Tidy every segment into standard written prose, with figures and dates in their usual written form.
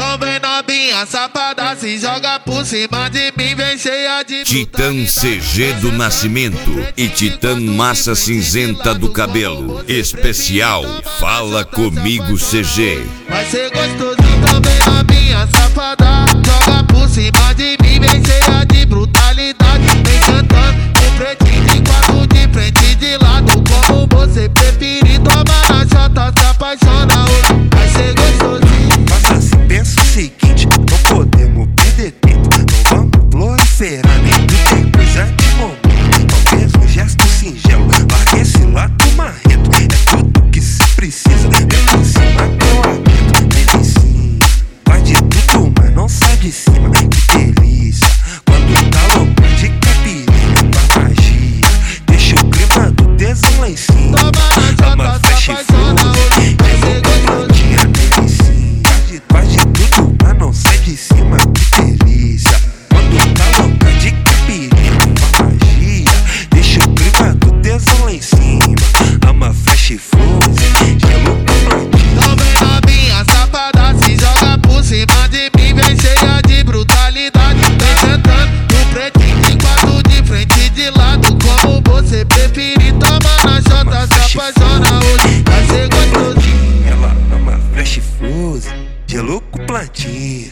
Então vem novinha safada, se joga por cima de mim, vem cheia de Titã CG do Nascimento e Titã Massa Cinzenta do Cabelo. Especial Fala Comigo CG. Vai ser gostosinho, então vem novinha safada, joga por cima de mim, vem cheia de brutalidade. Vem cantando com pretinho de quatro, de frente e de lado, como você preferir. Toma na chota, se apaixona hoje, vai ser gostosinho. Mas assim pensa o seguinte, não podemos perder tempo, não vamos proliferar nem do tempo, coisa de momento. Talvez um gesto singelo, largue esse lado marrento, é tudo que se precisa. Vem em cima que eu aguento, vem em cima, faz de tudo, mas não sai de cima. Que delícia, quando tá louco de caipirinha com a magia, deixa o clima do tesão lá em cima. Ama flash fluid, gelocromatinha, delicinha, faz de tudo, mas não sai de cima. Que delícia, quando tá louca de caipirinha com a magia, deixa o clima do tesão lá em cima. Ama flash fluid, gelocromatinha. Então vem novinha safada, se joga por cima de mim, vem cheia de brutalidade. Vem cantando no pretinho de quatro, de frente e de lado, como você preferir. Toma na chota, se apaixona hoje, vai ser gostosinho. Ela ama flash fluid, gelo com plantinha.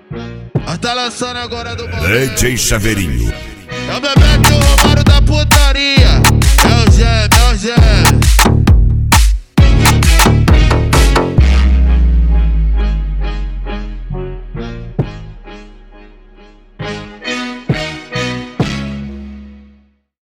Tá lançando agora do DJ Chaveirinho. É o Bebeto e o Romário da putaria.